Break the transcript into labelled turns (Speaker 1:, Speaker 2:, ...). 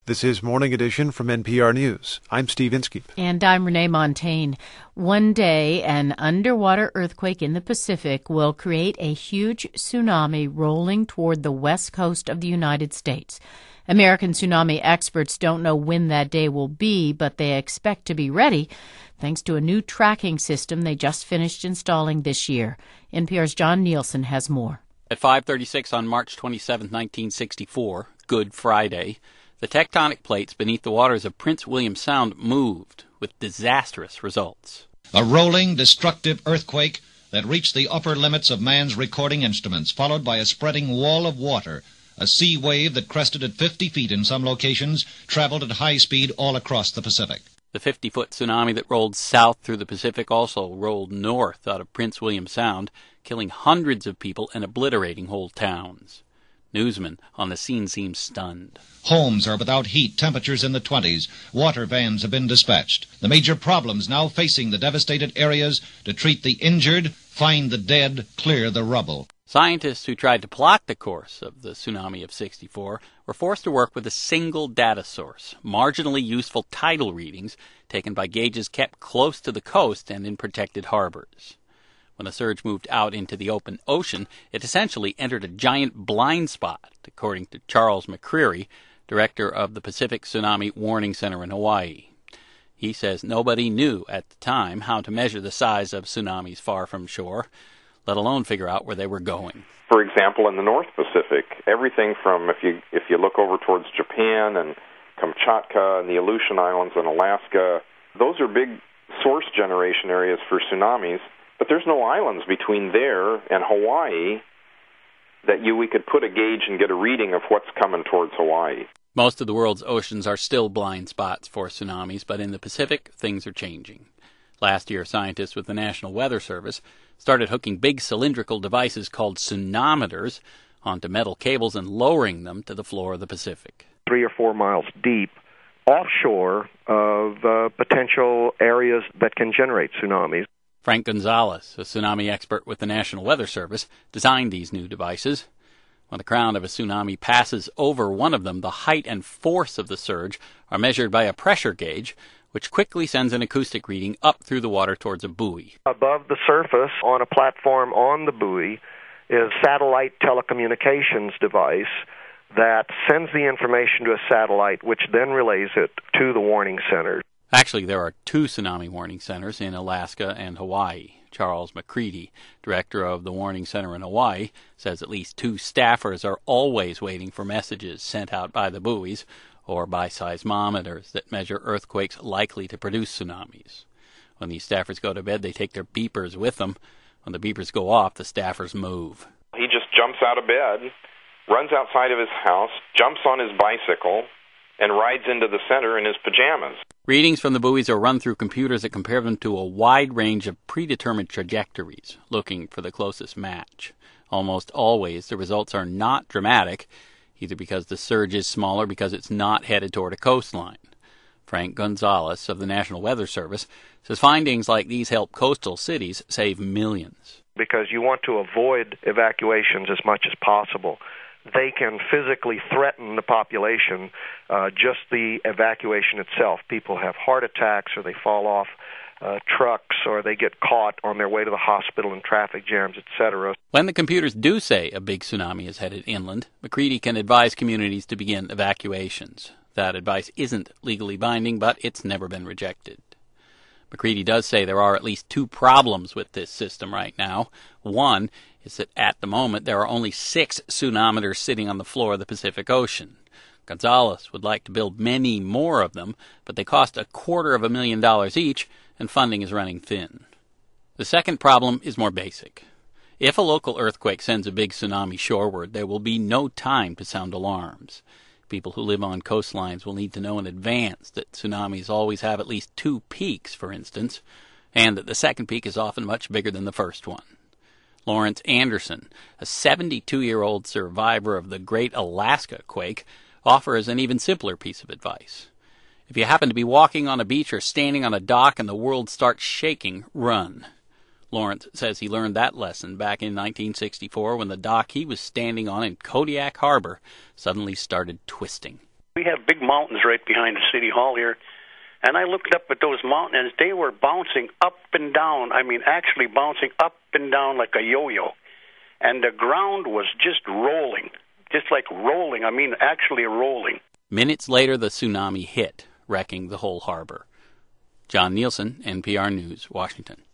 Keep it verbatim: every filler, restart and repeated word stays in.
Speaker 1: This is Morning Edition from N P R News. I'm Steve Inskeep.
Speaker 2: And I'm Renee Montagne. One day, an underwater earthquake in the Pacific will create a huge tsunami rolling toward the west coast of the United States. American tsunami experts don't know when that day will be, but they expect to be ready thanks to a new tracking system they just finished installing this year. N P R's John Nielsen has more.
Speaker 3: At five thirty-six on March twenty-seventh, nineteen sixty-four, Good Friday, the tectonic plates beneath the waters of Prince William Sound moved with disastrous results.
Speaker 4: A rolling, destructive earthquake that reached the upper limits of man's recording instruments, followed by a spreading wall of water. A sea wave that crested at fifty feet in some locations traveled at high speed all across the Pacific.
Speaker 3: The fifty-foot tsunami that rolled south through the Pacific also rolled north out of Prince William Sound, killing hundreds of people and obliterating whole towns. Newsmen on the scene seem stunned.
Speaker 4: Homes are without heat, temperatures in the twenties. Water vans have been dispatched. The major problems now facing the devastated areas: to treat the injured, find the dead, clear the rubble.
Speaker 3: Scientists who tried to plot the course of the tsunami of sixty-four were forced to work with a single data source, marginally useful tidal readings taken by gauges kept close to the coast and in protected harbors. When the surge moved out into the open ocean, it essentially entered a giant blind spot, according to Charles McCreary, director of the Pacific Tsunami Warning Center in Hawaii. He says nobody knew at the time how to measure the size of tsunamis far from shore, let alone figure out where they were going.
Speaker 5: For example, in the North Pacific, everything from, if you if you look over towards Japan and Kamchatka and the Aleutian Islands and Alaska, those are big source generation areas for tsunamis. But there's no islands between there and Hawaii that you we could put a gauge and get a reading of what's coming towards Hawaii.
Speaker 3: Most of the world's oceans are still blind spots for tsunamis, but in the Pacific, things are changing. Last year, scientists with the National Weather Service started hooking big cylindrical devices called tsunometers onto metal cables and lowering them to the floor of the Pacific.
Speaker 6: Three or four miles deep, offshore of uh, potential areas that can generate tsunamis.
Speaker 3: Frank Gonzalez, a tsunami expert with the National Weather Service, designed these new devices. When the crown of a tsunami passes over one of them, the height and force of the surge are measured by a pressure gauge, which quickly sends an acoustic reading up through the water towards a buoy.
Speaker 6: Above the surface, on a platform on the buoy, is a satellite telecommunications device that sends the information to a satellite, which then relays it to the warning center.
Speaker 3: Actually, there are two tsunami warning centers in Alaska and Hawaii. Charles McCready, director of the Warning Center in Hawaii, says at least two staffers are always waiting for messages sent out by the buoys or by seismometers that measure earthquakes likely to produce tsunamis. When these staffers go to bed, they take their beepers with them. When the beepers go off, the staffers move.
Speaker 5: He just jumps out of bed, runs outside of his house, jumps on his bicycle, and rides into the center in his pajamas.
Speaker 3: Readings from the buoys are run through computers that compare them to a wide range of predetermined trajectories, looking for the closest match. Almost always, the results are not dramatic, either because the surge is small or because it's not headed toward a coastline. Frank Gonzalez of the National Weather Service says findings like these help coastal cities save millions.
Speaker 6: Because you want to avoid evacuations as much as possible. They can physically threaten the population, uh, just the evacuation itself. People have heart attacks, or they fall off uh, trucks, or they get caught on their way to the hospital in traffic jams, et cetera.
Speaker 3: When the computers do say a big tsunami is headed inland, McCready can advise communities to begin evacuations. That advice isn't legally binding, but it's never been rejected. McCready does say there are at least two problems with this system right now. One is that at the moment there are only six tsunometers sitting on the floor of the Pacific Ocean. Gonzalez would like to build many more of them, but they cost a quarter of a million dollars each, and funding is running thin. The second problem is more basic. If a local earthquake sends a big tsunami shoreward, there will be no time to sound alarms. People who live on coastlines will need to know in advance that tsunamis always have at least two peaks, for instance, and that the second peak is often much bigger than the first one. Lawrence Anderson, a seventy-two-year-old survivor of the Great Alaska Quake, offers an even simpler piece of advice. If you happen to be walking on a beach or standing on a dock and the world starts shaking, run. Lawrence says he learned that lesson back in nineteen sixty-four when the dock he was standing on in Kodiak Harbor suddenly started twisting.
Speaker 7: We have big mountains right behind the city hall here, and I looked up at those mountains. They were bouncing up and down. I mean, actually bouncing up and down like a yo-yo. And the ground was just rolling, just like rolling. I mean, actually rolling.
Speaker 3: Minutes later, the tsunami hit, wrecking the whole harbor. John Nielsen, N P R News, Washington.